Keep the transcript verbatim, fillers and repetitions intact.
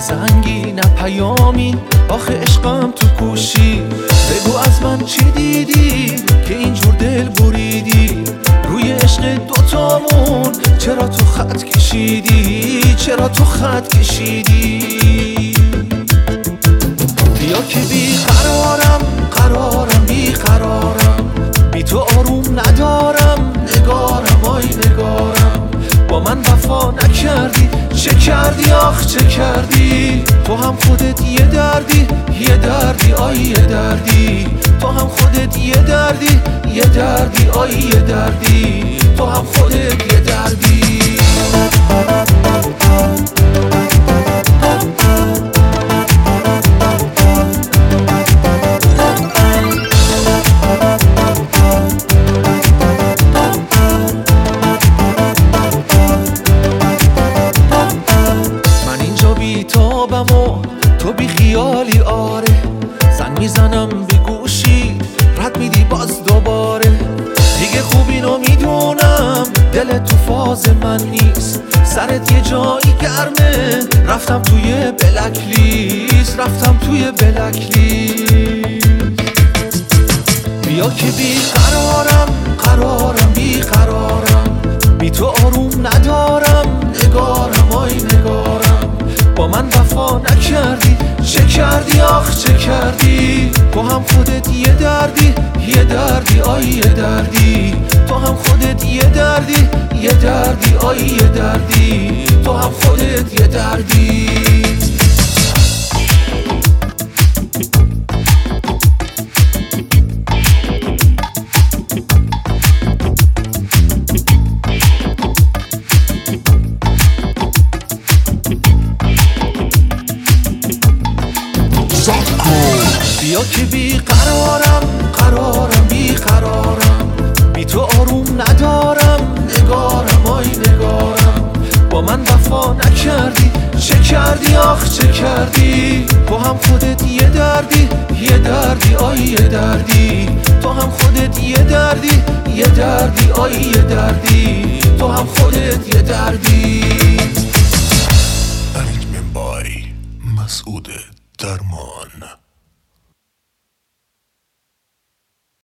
زنگی نه پیامی، آخه عشقم تو کوشی. بگو از من چی دیدی که اینجور دل بریدی؟ روی عشق دوتامون چرا تو خط کشیدی؟ چرا تو خط کشیدی؟ بیا که بی قرارم، قرارم بی قرارم، بی تو آروم ندارم، نگارم آی نگارم. با من وفا نکردی، چه کردی آخ چه کردی؟ تو هم خودت یه دردی، یه دردی آی یه دردی. تو هم خودت یه دردی، یه دردی آی یه دردی. تو هم خودت یه دردی. و تو بی خیالی آره، زنگ میزنم به گوشی رد میدی باز دوباره. دیگه خوب اینو میدونم دلت تو فاز من نیست، سرت یه جایی گرمه. رفتم توی بلک لیست، رفتم توی بلک لیست. بیا که بی قرارم، قرارم بی قرارم، بی تو آروم ندارم، نگارم آی نگارم. با من وفا نکردی، چه کردی آخ چه کردی؟ تو هم خودت یه دردی، یه دردی آی یه دردی. تو هم خودت یه دردی، یه دردی آی یه دردی. تو هم خودت یه دردی. بیا که بی قرارم، قرارم بی قرارم، بی تو آروم ندارم، نگارم آی نگارم. با من وفا نکردی، چه کردی آخ چه کردی؟ تو هم خودت یه دردی، یه دردی آی یه دردی. تو هم خودت یه دردی، یه دردی آی یه دردی. تو هم خودت یه دردی. Arrangement by مسعود درمان.